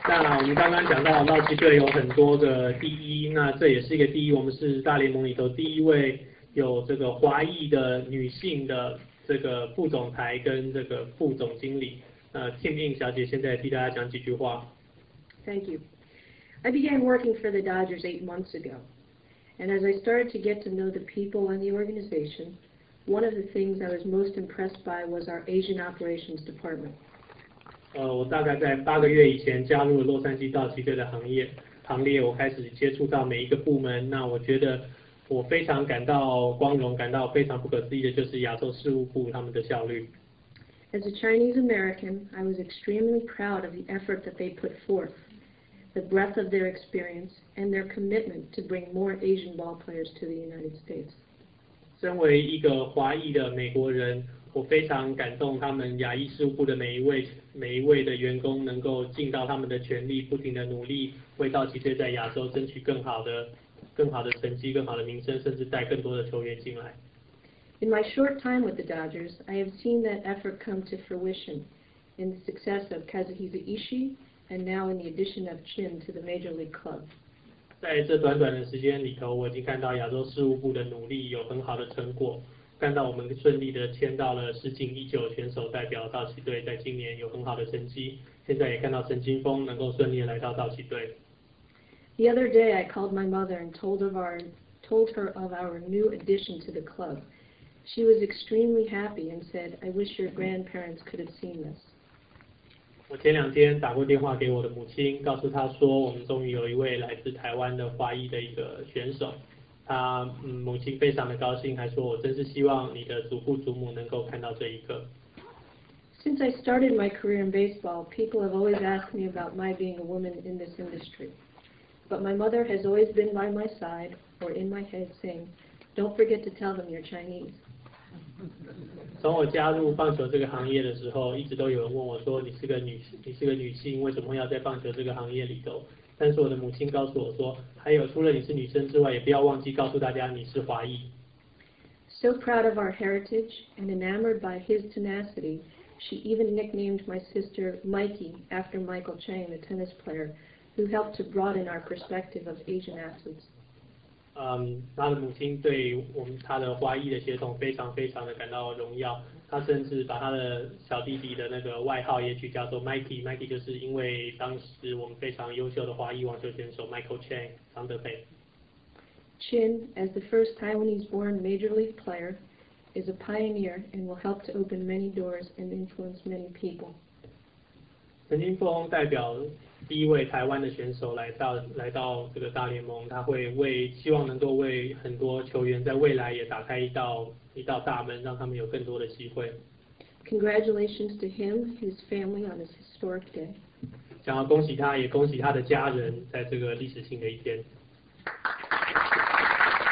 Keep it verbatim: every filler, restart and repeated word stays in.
那我们刚刚讲到道奇队有很多个第一，那这也是一个第一，我们是大联盟里头第一位有这个华裔的女性的这个副总裁跟这个副总经理。呃，Kim Ing小姐现在替大家讲几句话。 Thank you. I began working for the Dodgers eight months ago, and as I started to get to know the people and the organization, one of the things I was most impressed by was our Asian operations department. 呃，我大概在八个月以前加入了洛杉矶道奇队的行业行列，我开始接触到每一个部门。那我觉得我非常感到光荣，感到非常不可思议的就是亚洲事务部他们的效率。 As a Chinese American, I was extremely proud of the effort that they put forth, the breadth of their experience, and their commitment to bring more Asian ball players to the United States. 身为一个华裔的美国人，我非常感动他们亚裔事务部的每一位每一位的员工能够尽到他们的全力，不停的努力，为道奇队在亚洲争取更好的更好的成绩、更好的名声，甚至带更多的球员进来。 In my short time with the Dodgers, I have seen that effort come to fruition in the success of Kazuhisa Ishii and now in the addition of Chin to the Major League Club. 在这短短的时间里头，我已经看到亚洲事务部的努力有很好的成果，看到我们顺利的签到了石井一久选手代表道奇队，在今年有很好的成绩，现在也看到陈金锋能够顺利的来到道奇队。 The other day, I called my mother and told of our told her of our new addition to the club. She was extremely happy and said, "I wish your grandparents could have seen this." 我前两天打过电话给我的母亲，告诉她说，我们终于有一位来自台湾的华裔的一个选手。她嗯，母亲非常的高兴，还说我真是希望你的祖父祖母能够看到这一刻。 Since I started my career in baseball, people have always asked me about my being a woman in this industry. But my mother has always been by my side or in my head saying, "Don't forget to tell them you're Chinese." 从我加入棒球这个行业的时候，一直都有人问我说：“你是个女，你是个女性，为什么要在棒球这个行业里头？”但是我的母亲告诉我说：“还有，除了你是女生之外，也不要忘记告诉大家你是华裔。” So proud of our heritage and enamored by his tenacity, she even nicknamed my sister Mikey after Michael Chang, the tennis player, who helped to broaden our perspective of Asian athletes. 嗯，他的母亲对我们他的华裔的血统非常非常的感到荣耀，他甚至把他的小弟弟的那个外号也取叫做 Mikey，Mikey 就是因为当时我们非常优秀的华裔网球选手 Michael Chang 张德培。 Chin, as the first Taiwanese-born major league player, is a pioneer and will help to open many doors and influence many people. 陈金锋代表第一位台湾的选手来到来到这个大联盟，他会为希望能够为很多球员在未来也打开一道一道大门，让他们有更多的机会。 Congratulations to him, his family on this historic day. 想要恭喜他，也恭喜他的家人，在这个历史性的一天。